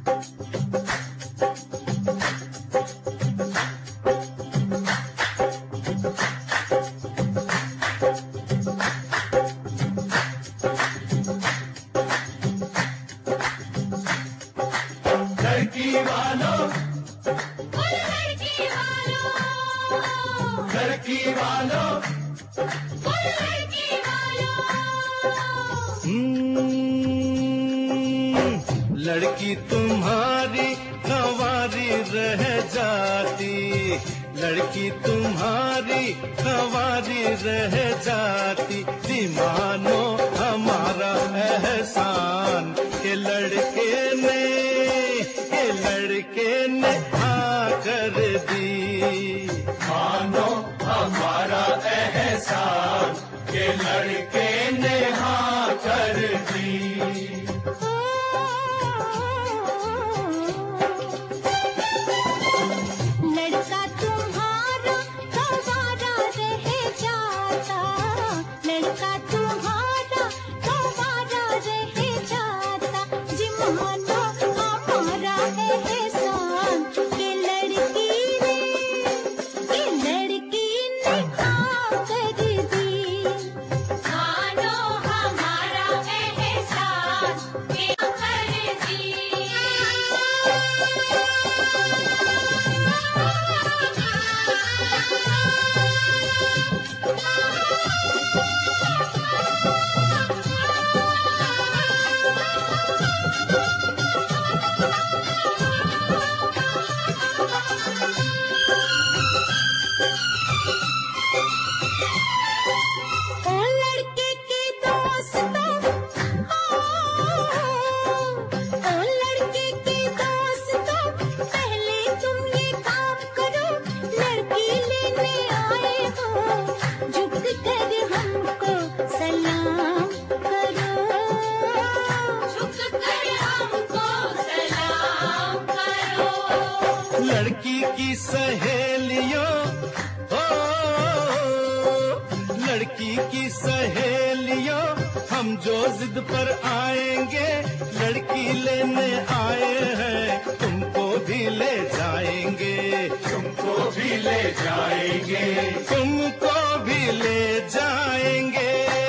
लड़की तुम्हारी कंवारी रह जाती, लड़की तुम्हारी कंवारी रह जाती, दीवानो हमारा एहसान के लड़के ने हाँ कर दी। मानो हमारा एहसान के लड़के ने हाँ कर दी। लड़की की सहेलियों, लड़की की सहेलियों, हम जो जिद पर आएंगे, लड़की लेने आए हैं, तुमको भी ले जाएंगे, तुमको भी ले जाएंगे, तुमको भी ले जाएंगे।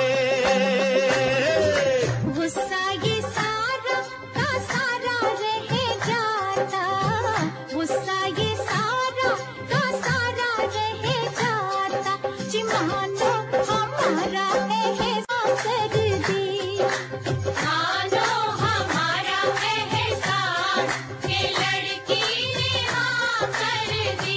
गुस्सा ये सारा का सारा रह जाता, गुस्सा ये सारा का सारा रह जाता, जिमानो हमारा एहसान कर दी। मानो हमारा एहसान के लड़की ने हाँ कर दी।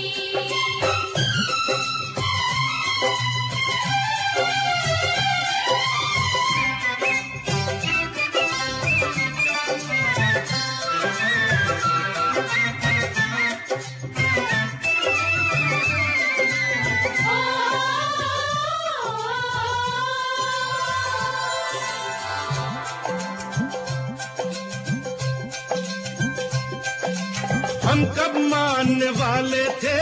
हम कब मानने वाले थे,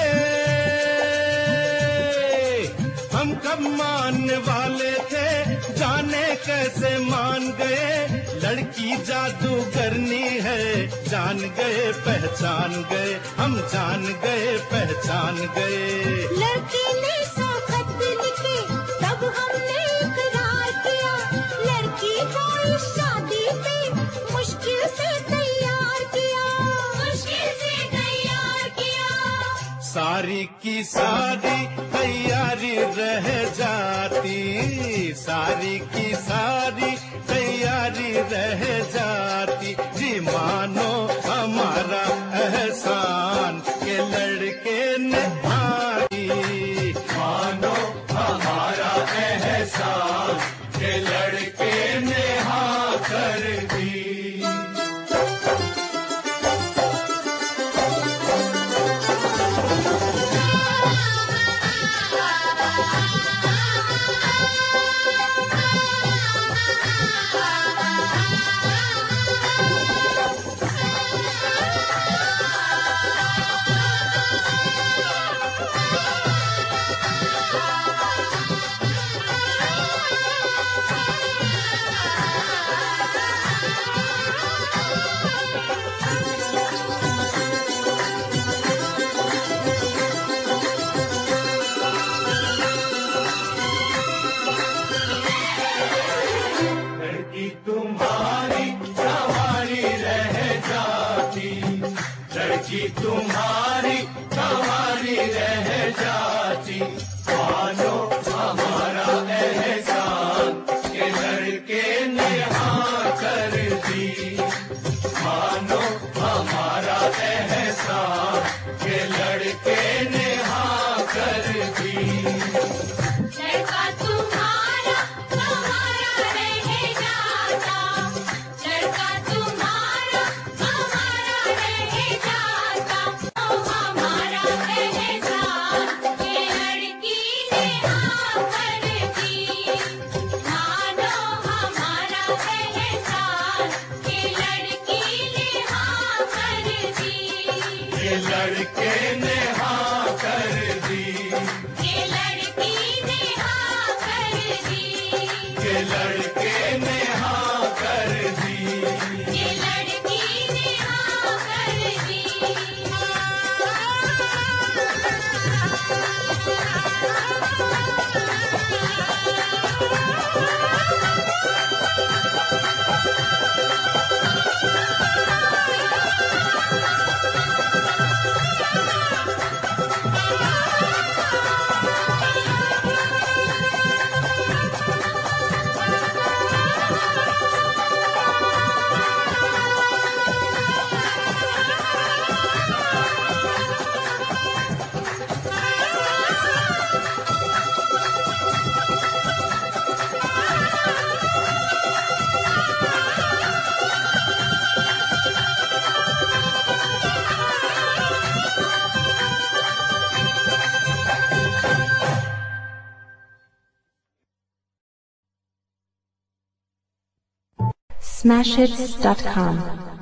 हम कब मानने वाले थे, जाने कैसे मान गए, लड़की जादूगरनी है, जान गए पहचान गए, हम जान गए पहचान गए। लड़की ने सौ खत लिखे तब हमने इकरार किया, लड़की को इस शादी पे मुश्किल से तैयार किया, मुश्किल से तैयार किया। सारी की सारी तैयारी रह जाती, सारी की सारी तैयारी रह जाती, जी मानो हमारा एहसान के लड़के ने हाँ की। मानो हमारा एहसान के लड़के ने हाँ कर दी। जाती, लड़की तुम्हारी हमारी रह जाती। मानो हमारा एहसान के लड़के ने हाँ कर दी, मानो हमारा एहसान के लड़के ने हाँ कर दी। लड़का तुम्हारा हमारा रह जाता, लड़का तुम्हारा हमारा रह जाता। ओ हमारा एहसान के लड़की ने हाँ कर दी, मानो हमारा एहसान के लड़की ने हाँ कर दी। ये लड़के ने हाँ कर दी, ये लड़की ने हाँ कर दी, ये लड़के ने हाँ कर दी। ये लड़की ने हाँ कर दी। Smashhits.com